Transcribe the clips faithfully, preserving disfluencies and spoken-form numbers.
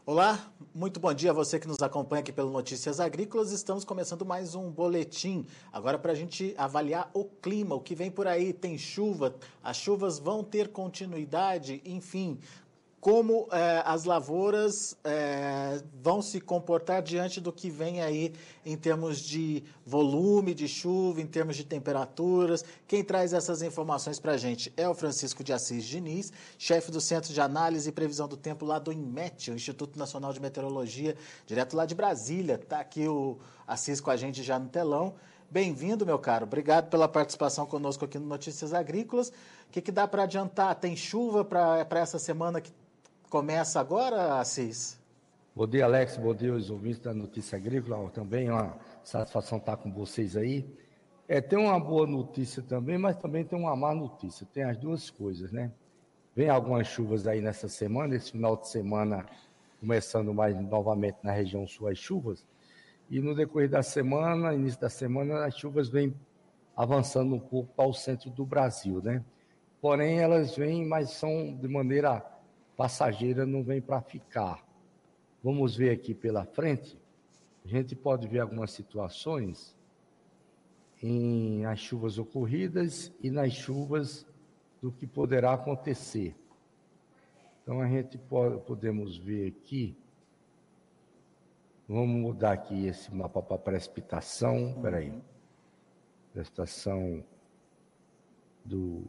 Olá, muito bom dia a você que nos acompanha aqui pelo Notícias Agrícolas. Estamos começando mais um boletim. Agora para a gente avaliar o clima, o que vem por aí. Tem chuva, as chuvas vão ter continuidade, enfim. Como eh, as lavouras eh, vão se comportar diante do que vem aí em termos de volume de chuva, em termos de temperaturas. Quem traz essas informações para a gente é o Francisco de Assis Diniz, chefe do Centro de Análise e Previsão do Tempo lá do INMET, o Instituto Nacional de Meteorologia, direto lá de Brasília. Está aqui o Assis com a gente já no telão. Bem-vindo, meu caro. Obrigado pela participação conosco aqui no Notícias Agrícolas. O que, que dá para adiantar? Tem chuva para essa semana que começa agora, Assis? Bom dia, Alex. Bom dia aos ouvintes da Notícia Agrícola. Também é uma satisfação estar com vocês aí. É, tem uma boa notícia também, mas também tem uma má notícia. Tem as duas coisas, né? Vem algumas chuvas aí nessa semana, esse final de semana, começando mais novamente na região sul as chuvas. E no decorrer da semana, início da semana, as chuvas vêm avançando um pouco para o centro do Brasil, né? Porém, elas vêm, mas são de maneira passageira, não vem para ficar. Vamos ver aqui pela frente. A gente pode ver algumas situações em as chuvas ocorridas e nas chuvas do que poderá acontecer. Então a gente pode, podemos ver aqui. Vamos mudar aqui esse mapa para precipitação. Espera aí. Uhum. Precipitação do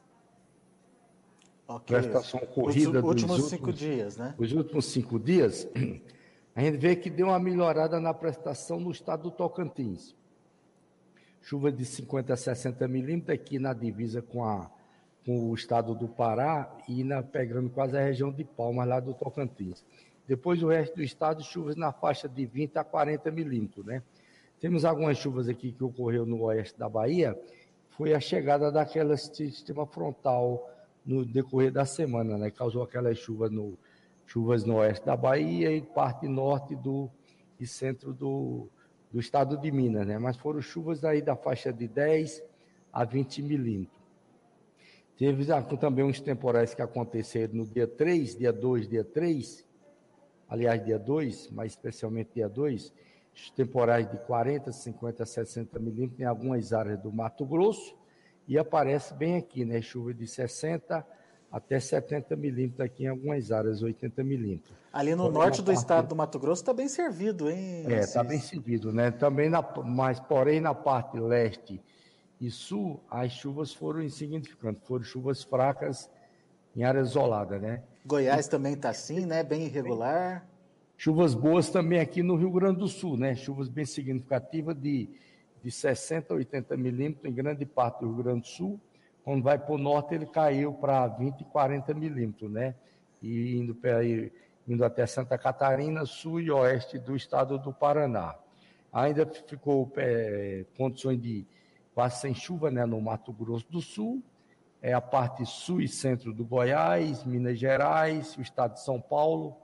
Okay. Precipitação ocorrida os últimos dos cinco últimos, dias, né? Os últimos cinco dias, a gente vê que deu uma melhorada na precipitação no estado do Tocantins. Chuva de cinquenta a sessenta milímetros aqui na divisa com, a, com o estado do Pará e na, pegando quase a região de Palmas lá do Tocantins. Depois o resto do estado, chuvas na faixa de vinte a quarenta milímetros, né? Temos algumas chuvas aqui que ocorreu no oeste da Bahia, foi a chegada daquele sistema frontal no decorrer da semana, né? Causou aquelas chuvas no, chuvas no oeste da Bahia e parte norte do, e centro do, do estado de Minas, né? Mas foram chuvas aí da faixa de dez a vinte milímetros. Teve também uns temporais que aconteceram no dia três, dia dois, dia três, aliás, dia dois, mas especialmente dia dois, temporais de quarenta, cinquenta, sessenta milímetros em algumas áreas do Mato Grosso. E aparece bem aqui, né? Chuva de sessenta até setenta milímetros aqui em algumas áreas, oitenta milímetros. Ali no porém, norte do parte... estado do Mato Grosso está bem servido, hein? É, está bem servido, né? Também, na... mas porém na parte leste e sul, as chuvas foram insignificantes, foram chuvas fracas em área isolada, né? Goiás e... também está assim, né? Bem irregular. Chuvas boas também aqui no Rio Grande do Sul, né? Chuvas bem significativas de de sessenta a oitenta milímetros em grande parte do Rio Grande do Sul. Quando vai para o norte, ele caiu para vinte e quarenta milímetros, né? E indo, indo até Santa Catarina, sul e oeste do estado do Paraná. Ainda ficou é, condições de quase sem chuva, né, no Mato Grosso do Sul, é a parte sul e centro do Goiás, Minas Gerais, o estado de São Paulo.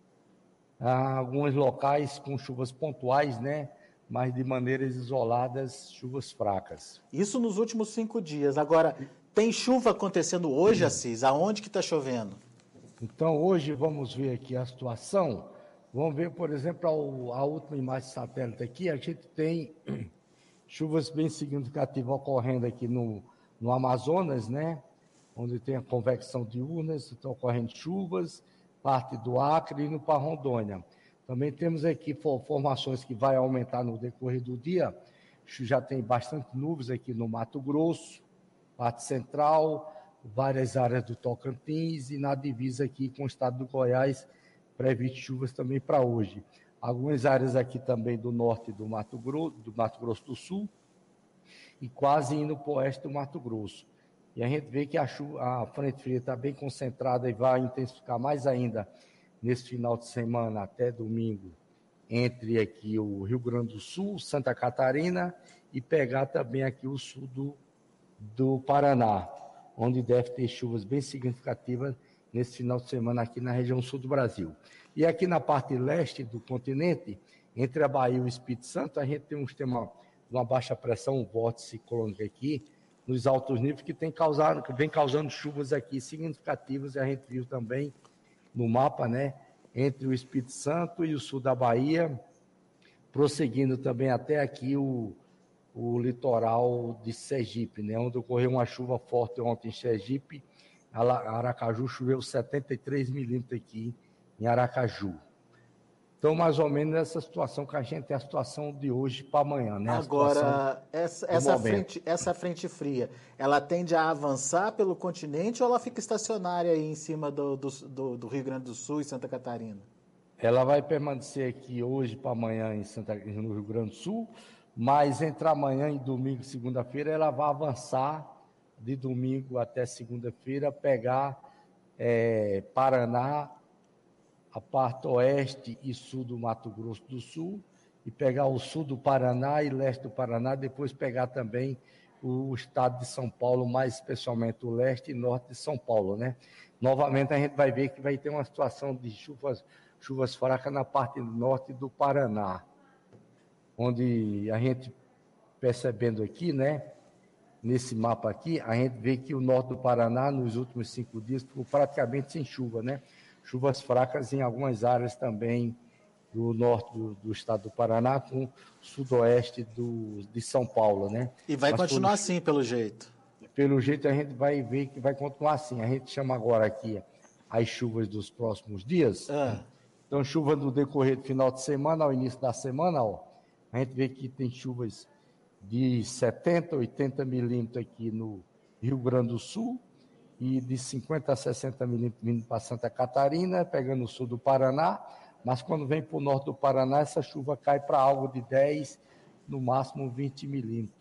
Há alguns locais com chuvas pontuais, né? Mas de maneiras isoladas, chuvas fracas. Isso nos últimos cinco dias. Agora, tem chuva acontecendo hoje, Assis? Aonde que está chovendo? Então, hoje vamos ver aqui a situação. Vamos ver, por exemplo, a, a última imagem de satélite aqui. A gente tem chuvas bem significativas ocorrendo aqui no, no Amazonas, né? Onde tem a convecção diurnas, estão ocorrendo chuvas, parte do Acre e no para Rondônia. Também temos aqui formações que vai aumentar no decorrer do dia. Já tem bastante nuvens aqui no Mato Grosso, parte central, várias áreas do Tocantins e na divisa aqui com o estado do Goiás, previsto chuvas também para hoje. Algumas áreas aqui também do norte do Mato Grosso, do Mato Grosso do Sul e quase indo para o oeste do Mato Grosso. E a gente vê que a, chuva, a frente fria está bem concentrada e vai intensificar mais ainda nesse final de semana até domingo, entre aqui o Rio Grande do Sul, Santa Catarina e pegar também aqui o sul do, do Paraná, onde deve ter chuvas bem significativas nesse final de semana aqui na região sul do Brasil. E aqui na parte leste do continente, entre a Bahia e o Espírito Santo, a gente tem um sistema, uma baixa pressão, um vórtice ciclônico aqui, nos altos níveis, que, tem causado, que vem causando chuvas aqui significativas, e a gente viu também no mapa, né, entre o Espírito Santo e o sul da Bahia, prosseguindo também até aqui o, o litoral de Sergipe, né, onde ocorreu uma chuva forte ontem em Sergipe. Aracaju choveu setenta e três milímetros aqui em Aracaju. Então, mais ou menos essa situação que a gente tem, a situação de hoje para amanhã, né? Agora, essa, essa, frente, essa frente fria, ela tende a avançar pelo continente ou ela fica estacionária aí em cima do, do, do, do Rio Grande do Sul e Santa Catarina? Ela vai permanecer aqui hoje para amanhã em Santa, no Rio Grande do Sul, mas entre amanhã e domingo e segunda-feira ela vai avançar de domingo até segunda-feira, pegar é, Paraná, a parte oeste e sul do Mato Grosso do Sul, e pegar o sul do Paraná e leste do Paraná, depois pegar também o estado de São Paulo, mais especialmente o leste e norte de São Paulo, né? Novamente a gente vai ver que vai ter uma situação de chuvas, chuvas fracas na parte norte do Paraná, onde a gente, percebendo aqui, né, nesse mapa aqui, a gente vê que o norte do Paraná, nos últimos cinco dias, ficou praticamente sem chuva, né? Chuvas fracas em algumas áreas também do norte do, do estado do Paraná, com sudoeste do, de São Paulo, né? E vai Mas continuar pelo, assim, pelo jeito? Pelo jeito a gente vai ver que vai continuar assim. A gente chama agora aqui as chuvas dos próximos dias. Ah. Então, chuva no decorrer do final de semana, ao início da semana, ó, a gente vê que tem chuvas de setenta, oitenta milímetros aqui no Rio Grande do Sul, e de cinquenta a sessenta milímetros vindo para Santa Catarina, pegando o sul do Paraná, mas quando vem para o norte do Paraná, essa chuva cai para algo de dez, no máximo vinte milímetros.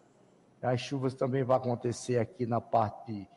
As chuvas também vão acontecer aqui na parte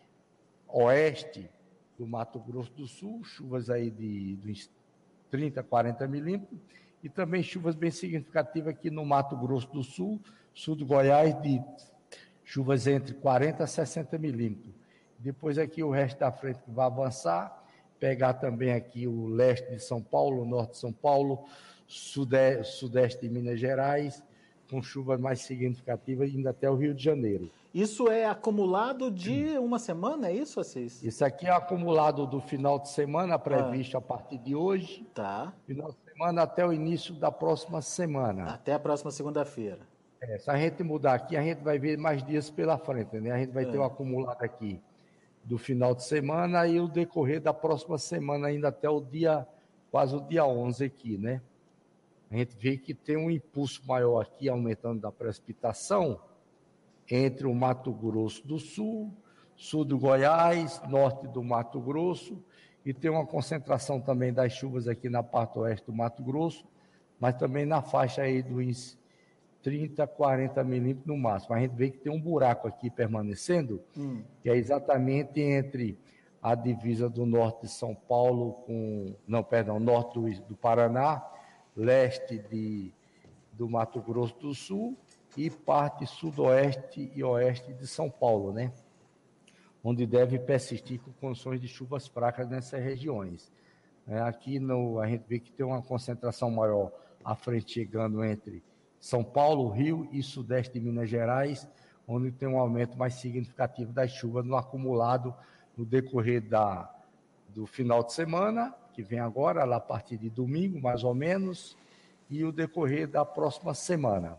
oeste do Mato Grosso do Sul, chuvas aí de, de trinta, quarenta milímetros, e também chuvas bem significativas aqui no Mato Grosso do Sul, sul do Goiás, de chuvas entre quarenta a sessenta milímetros. Depois aqui o resto da frente que vai avançar, pegar também aqui o leste de São Paulo, o norte de São Paulo, sudeste, sudeste de Minas Gerais, com chuvas mais significativas, indo até o Rio de Janeiro. Isso é acumulado de uma semana, é isso, Assis? Isso aqui é acumulado do final de semana, previsto ah. a partir de hoje. Tá. Final de semana até o início da próxima semana. Até a próxima segunda-feira. É, se a gente mudar aqui, a gente vai ver mais dias pela frente, né? A gente vai é. ter o acumulado aqui do final de semana e o decorrer da próxima semana, ainda até o dia, quase o dia onze aqui, né? A gente vê que tem um impulso maior aqui, aumentando da precipitação, entre o Mato Grosso do Sul, sul do Goiás, norte do Mato Grosso, e tem uma concentração também das chuvas aqui na parte oeste do Mato Grosso, mas também na faixa aí dos trinta, quarenta milímetros no máximo. A gente vê que tem um buraco aqui permanecendo, hum. que é exatamente entre a divisa do norte de São Paulo com... Não, perdão, norte do, do Paraná, leste de, do Mato Grosso do Sul e parte sudoeste e oeste de São Paulo, né? Onde deve persistir com condições de chuvas fracas nessas regiões. É, aqui no, a gente vê que tem uma concentração maior à frente, chegando entre São Paulo, Rio e sudeste de Minas Gerais, onde tem um aumento mais significativo das chuvas no acumulado no decorrer da, do final de semana, que vem agora, lá a partir de domingo, mais ou menos, e o decorrer da próxima semana.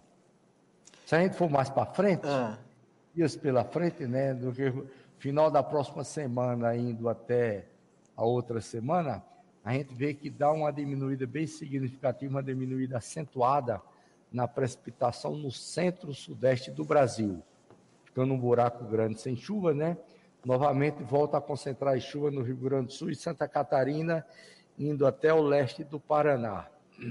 Se a gente for mais para frente, ah. dias pela frente, né, do que final da próxima semana, indo até a outra semana, a gente vê que dá uma diminuída bem significativa, uma diminuída acentuada na precipitação no centro-sudeste do Brasil, ficando um buraco grande sem chuva, né? Novamente volta a concentrar as chuvas no Rio Grande do Sul e Santa Catarina, indo até o leste do Paraná.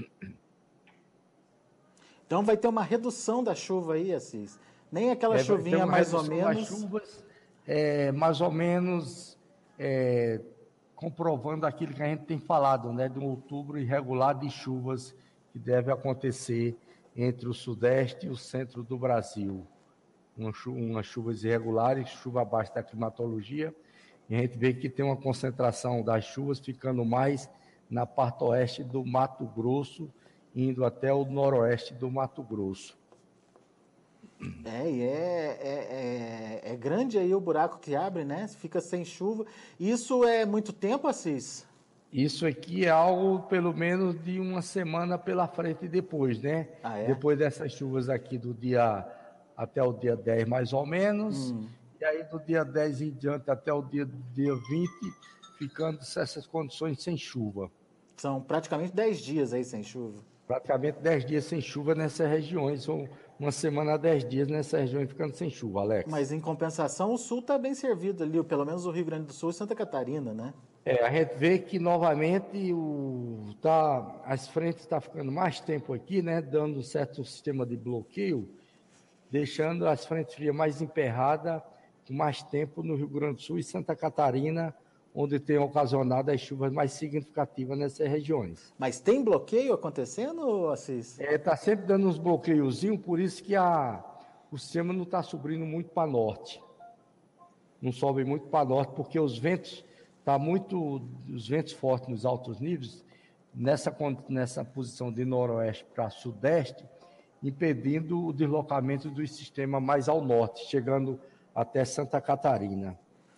Então vai ter uma redução da chuva aí, Assis? Nem aquela é, chuvinha mais ou menos... Das chuvas, é, mais ou menos é, comprovando aquilo que a gente tem falado, né? De um outubro irregular de chuvas que deve acontecer entre o sudeste e o centro do Brasil. Umas uma chuvas irregulares, chuva abaixo da climatologia, e a gente vê que tem uma concentração das chuvas ficando mais na parte oeste do Mato Grosso, indo até o noroeste do Mato Grosso. É, e é, é, é, é grande aí o buraco que abre, né? Fica sem chuva. Isso é muito tempo, Assis? Isso aqui é algo pelo menos de uma semana pela frente depois, né? Ah, é? Depois dessas chuvas aqui do dia até o dia dez mais ou menos, Hum. e aí do dia dez em diante até o dia, dia vinte, ficando essas condições sem chuva. São praticamente dez dias aí sem chuva. Praticamente dez dias sem chuva nessas regiões, ou uma semana a dez dias nessas regiões ficando sem chuva, Alex. Mas em compensação, o sul está bem servido ali, pelo menos o Rio Grande do Sul e Santa Catarina, né? É, a gente vê que novamente o, tá, as frentes estão tá ficando mais tempo aqui, né, dando um certo sistema de bloqueio, deixando as frentes frias mais emperradas, com mais tempo no Rio Grande do Sul e Santa Catarina, onde tem ocasionado as chuvas mais significativas nessas regiões. Mas tem bloqueio acontecendo, Assis? Está é, tá sempre dando uns bloqueiozinhos, por isso que a, o sistema não está subindo muito para norte. Não sobe muito para norte, porque os ventos... Está muito, os ventos fortes nos altos níveis, nessa, nessa posição de noroeste para sudeste, impedindo o deslocamento do sistema mais ao norte, chegando até Santa Catarina.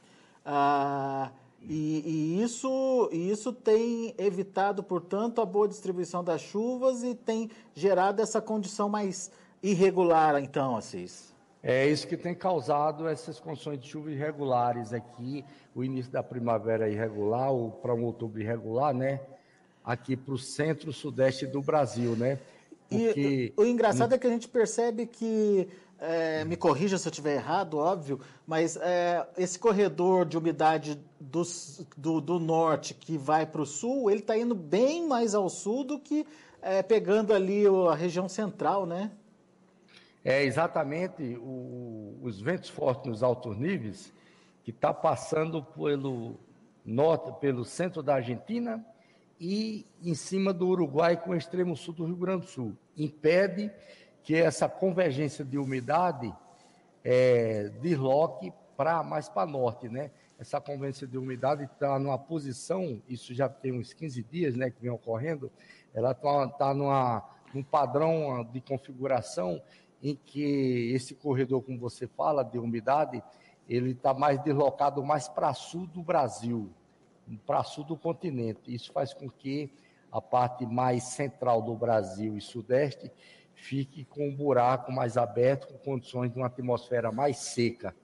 Ah, e, e isso, e isso tem evitado, portanto, a boa distribuição das chuvas e tem gerado essa condição mais irregular, então, Assis. É isso que tem causado essas condições de chuva irregulares aqui, o início da primavera irregular, ou para um outubro irregular, né? Aqui para o centro-sudeste do Brasil, né? Porque... E o engraçado é que a gente percebe que, é, me corrija se eu estiver errado, óbvio, mas é, esse corredor de umidade do, do, do norte que vai para o sul, ele está indo bem mais ao sul do que é, pegando ali a região central, né? É exatamente o, os ventos fortes nos altos níveis, que está passando pelo norte, pelo centro da Argentina e em cima do Uruguai com o extremo sul do Rio Grande do Sul. Impede que essa convergência de umidade é, desloque para mais para norte, né? Essa convergência de umidade está numa posição, isso já tem uns quinze dias, né, que vem ocorrendo, ela está tá num padrão de configuração em que esse corredor, como você fala, de umidade, ele está mais deslocado mais para sul do Brasil, para sul do continente. Isso faz com que a parte mais central do Brasil e sudeste fique com um buraco mais aberto, com condições de uma atmosfera mais seca.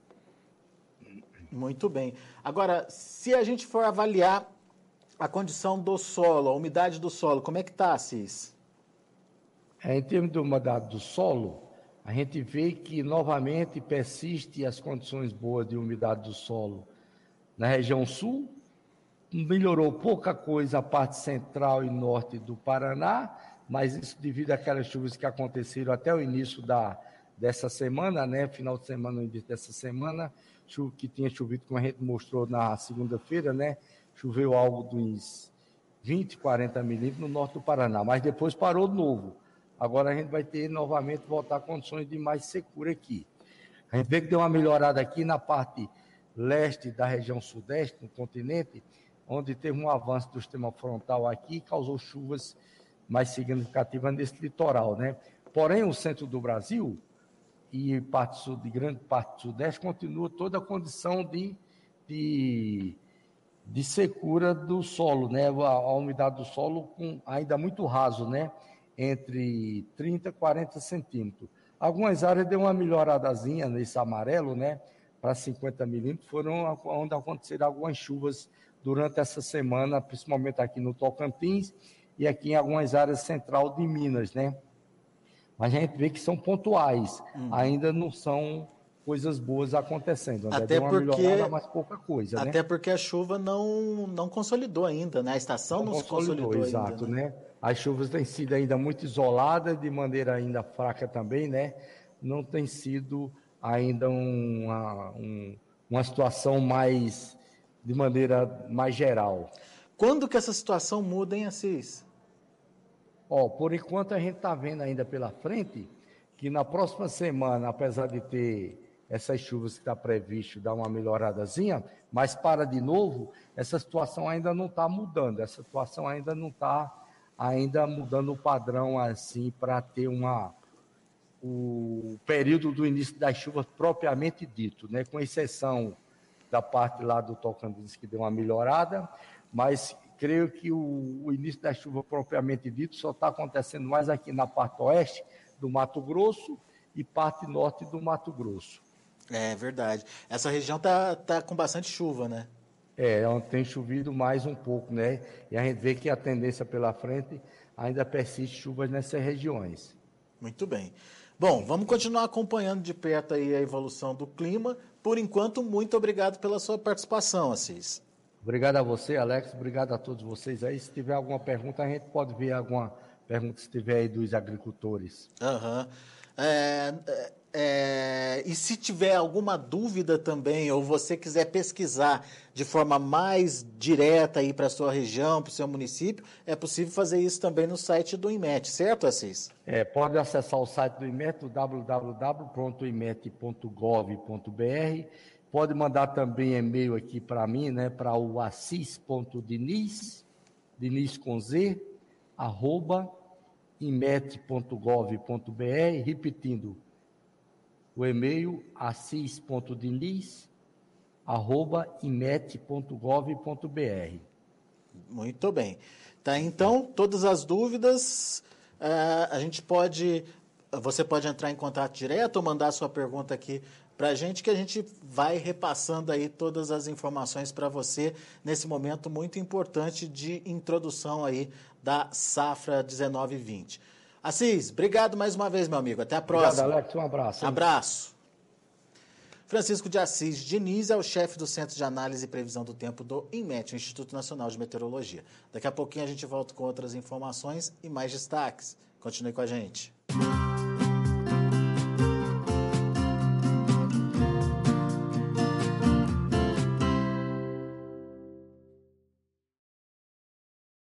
Muito bem. Agora, se a gente for avaliar a condição do solo, a umidade do solo, como é que está, Assis? É, em termos de umidade do solo, a gente vê que novamente persiste as condições boas de umidade do solo na região sul, melhorou pouca coisa a parte central e norte do Paraná, mas isso devido àquelas chuvas que aconteceram até o início da, dessa semana, né? Final de semana, no início dessa semana, chuva que tinha chovido, como a gente mostrou na segunda-feira, né? Choveu algo dos vinte, quarenta milímetros no norte do Paraná, mas depois parou de novo. Agora a gente vai ter novamente voltar a condições de mais secura aqui. A gente vê que deu uma melhorada aqui na parte leste da região sudeste, no continente, onde teve um avanço do sistema frontal aqui e causou chuvas mais significativas nesse litoral, né? Porém, o centro do Brasil e parte sul, de grande parte do sudeste continua toda a condição de, de, de secura do solo, né? A, a umidade do solo com, ainda muito raso, né? Entre trinta e quarenta centímetros. Algumas áreas deu uma melhoradazinha nesse amarelo, né? Para cinquenta milímetros, foram onde aconteceram algumas chuvas durante essa semana, principalmente aqui no Tocantins e aqui em algumas áreas central de Minas, né? Mas a gente vê que são pontuais, uhum. Ainda não são coisas boas acontecendo. Ainda até deu uma porque, melhorada, mas pouca coisa, até né? porque a chuva não, não consolidou ainda, né? A estação não, não consolidou, consolidou exato, ainda, né? né? As chuvas têm sido ainda muito isoladas, de maneira ainda fraca também, né? Não tem sido ainda uma, um, uma situação mais, de maneira mais geral. Quando que essa situação muda, hein, Assis? Ó, por enquanto a gente está vendo ainda pela frente que na próxima semana, apesar de ter essas chuvas que está previsto dar uma melhoradazinha, mas para de novo, essa situação ainda não está mudando, essa situação ainda não está ainda mudando o padrão assim para ter uma o período do início das chuvas propriamente dito, né? Com exceção da parte lá do Tocantins que deu uma melhorada, mas creio que o, o início da chuva propriamente dito só está acontecendo mais aqui na parte oeste do Mato Grosso e parte norte do Mato Grosso. É verdade. Essa região tá, tá com bastante chuva, né? É, onde tem chovido mais um pouco, né? E a gente vê que a tendência pela frente ainda persiste chuvas nessas regiões. Muito bem. Bom, vamos continuar acompanhando de perto aí a evolução do clima. Por enquanto, muito obrigado pela sua participação, Assis. Obrigado a você, Alex. Obrigado a todos vocês aí. Se tiver alguma pergunta, a gente pode ver alguma pergunta se tiver aí dos agricultores. Aham. É, é, e se tiver alguma dúvida também, ou você quiser pesquisar de forma mais direta aí para a sua região, para o seu município, é possível fazer isso também no site do IMET, certo, Assis? É, pode acessar o site do IMET, w w w ponto imet ponto gov ponto b r. Pode mandar também e-mail aqui para mim, né, para o assis ponto diniz, Diniz com Z, arroba imet ponto gov ponto b r, repetindo o e-mail assis ponto diniz, arroba imet ponto gov ponto b r. Muito bem. Tá, então, todas as dúvidas, uh, a gente pode, você pode entrar em contato direto ou mandar a sua pergunta aqui para a gente, que a gente vai repassando aí todas as informações para você nesse momento muito importante de introdução aí da safra dezenove vinte. Assis, obrigado mais uma vez, meu amigo. Até a próxima. Obrigado, Alex. Um abraço. Hein? Abraço. Francisco de Assis Diniz é o chefe do Centro de Análise e Previsão do Tempo do INMET, o Instituto Nacional de Meteorologia. Daqui a pouquinho a gente volta com outras informações e mais destaques. Continue com a gente.